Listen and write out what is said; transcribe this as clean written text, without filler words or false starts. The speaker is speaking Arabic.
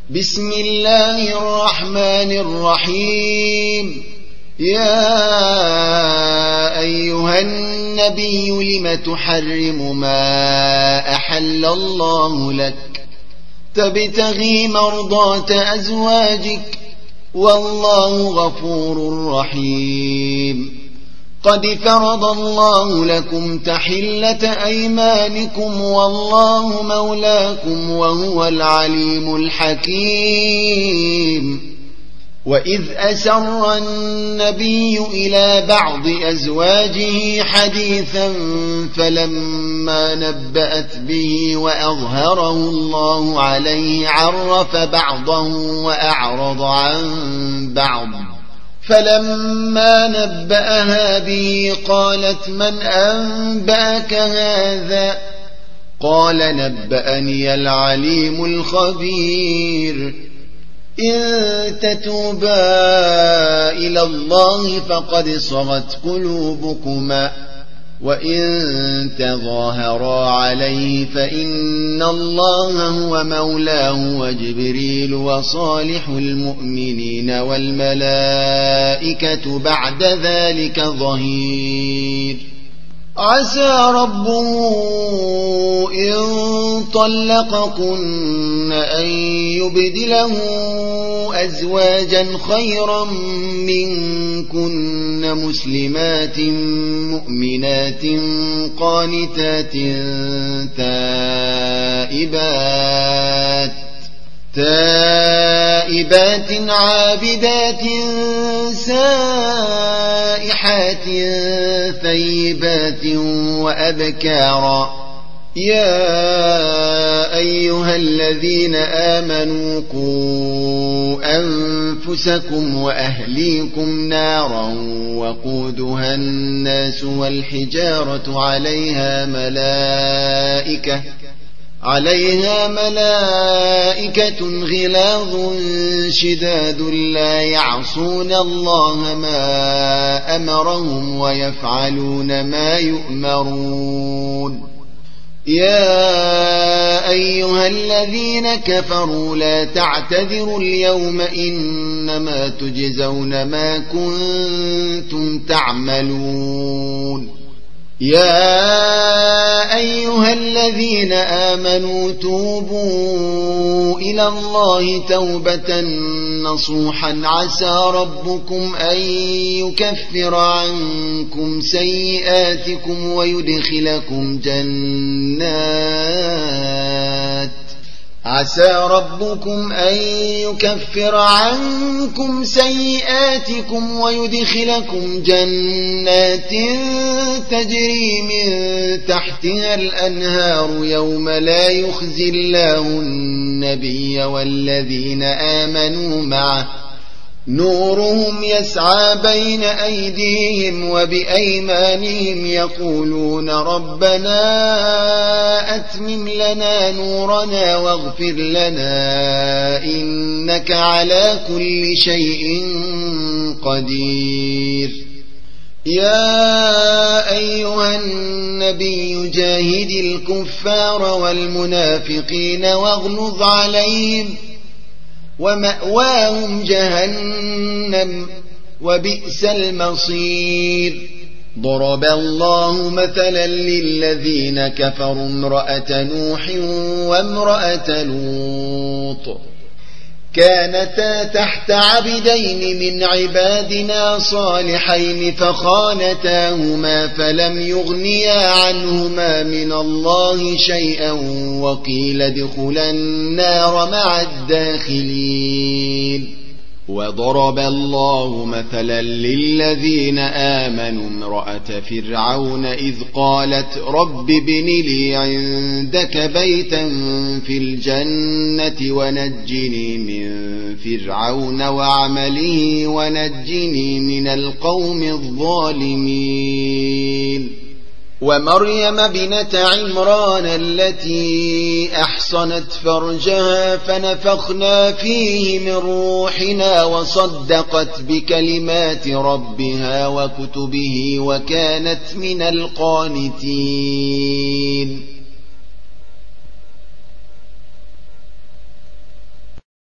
بسم الله الرحمن الرحيم. يا أيها النبي لم تحرم ما أحل الله لك تبتغي مرضات أزواجك والله غفور رحيم. قد فرض الله لكم تحلة أيمانكم والله مولاكم وهو العليم الحكيم. وإذ أسر النبي إلى بعض أزواجه حديثا فلما نبأت به وأظهره الله عليه عرف بعضه وأعرض عن بعض، فلما نبأها به قالت من أنبأك هذا؟ قال نبأني العليم الخبير. إن تتوبا إلى الله فقد صغت قلوبكما وإن تظاهرا عليه فإن الله هو مولاه وجبريل وصالح المؤمنين والملائكة بعد ذلك ظهير. عسى ربه إن طلقكن أن يبدله أزواجا خيرا منكن مسلمات مؤمنات قانتات تائبات عابدات سائحات ثيبات وأبكارا. يا أيها الذين آمنوا قوا أنفسكم وأهليكم نارا وقودها الناس والحجارة عليها ملائكة غلاظ شداد لا يعصون الله ما أمرهم ويفعلون ما يؤمرون. يا أيها الذين كفروا لا تعتذروا اليوم إنما تجزون ما كنتم تعملون. يا أيها الذين آمنوا توبوا إلى الله توبة نصوحا عسى ربكم أن يكفر عنكم سيئاتكم ويدخلكم جنات تجري من تحتها الأنهار يوم لا يخزي الله النبي والذين آمنوا معه نورهم يسعى بين أيديهم وبأيمانهم يقولون ربنا أتمم لنا نورنا واغفر لنا إنك على كل شيء قدير. يا أيها النبي جاهد الكفار والمنافقين واغلظ عليهم ومأواهم جهنم وبئس المصير. ضرب الله مثلا للذين كفروا امرأة نوح وامرأة لوط كانتا تحت عبدين من عبادنا صالحين فخانتاهما فلم يغنيا عنهما من الله شيئا وقيل ادخلا النار مع الداخلين. وضرب الله مثلا للذين آمنوا امرأة فرعون إذ قالت رب ابن لي عندك بيتا في الجنة ونجني من فرعون وعمله ونجني من القوم الظالمين. ومريم بنت عمران التي أحصنت فرجها فنفخنا فيه من روحنا وصدقت بكلمات ربها وكتبه وكانت من القانتين.